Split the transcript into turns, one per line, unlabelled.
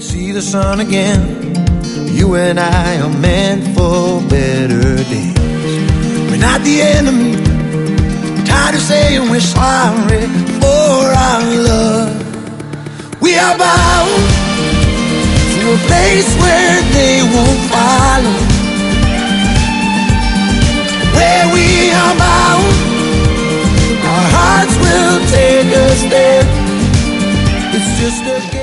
see the sun again. You and I are meant for better days. We're not the enemy. Tired of saying we're sorry for our love. We are bound to a place where they won't follow. Where we are bound, our hearts will take us there. It's just a game.